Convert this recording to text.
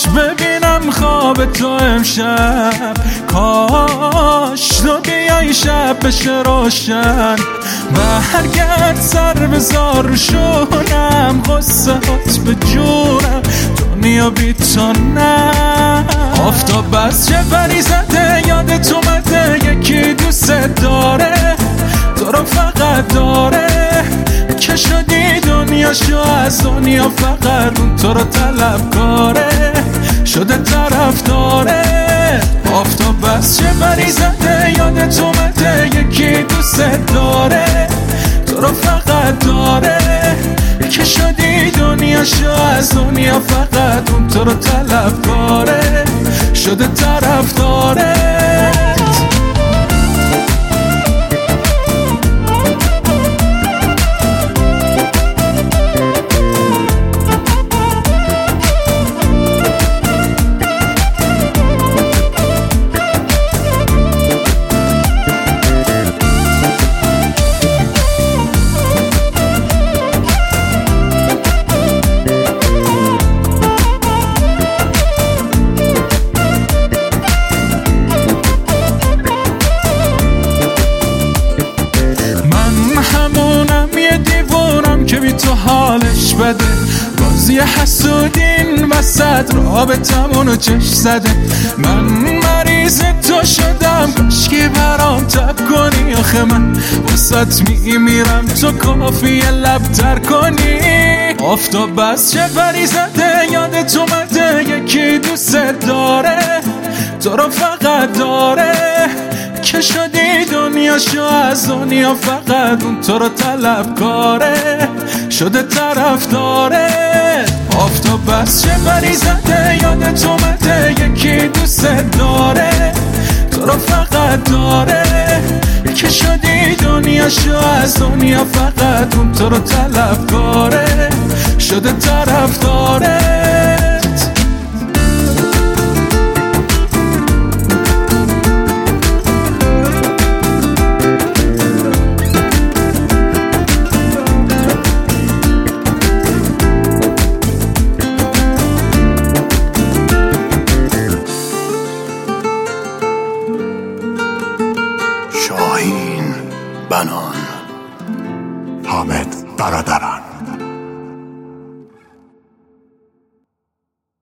ببینم خواب تو امشب، کاش تو بیای شب بشه روشن. برگرد سر بذار رو شونم، غصه هات به جونم، دنیا بی تو نه. آفتاب بس چه پری زده یادت اومده، یکی دوست داره تو رو فقط داره، که شدی دنیاشو از دنیا، فقط اون تو رو طلب کاره، شده طرف داره. آفتاب بس چه پری زده یادت اومده، یکی دوست داره تو رو فقط داره، که شدی دنیاشو از دنیا، فقط اون تو رو طلب کاره، شده طرف داره. که بی تو حالش بده، بازی حسودین وسط رابطمونو چش زده. من مریض تو شدم، کاشکی برام تب کنی، آخه من وسط میمیرم تو کافیه لب تر کنی. آفتاب بس چه پری زده یادت اومده، یکی دوست داره تو رو فقط داره، که شدی دنیاشو از دنیا، فقط اون تو رو طلب کاره، شده طرف داره. آفتاب بس چه پری زده یادت اومده، یکی دوست داره تو رو فقط داره، که شدی دنیاشو از دنیا، فقط اون تو رو طلب کاره، شده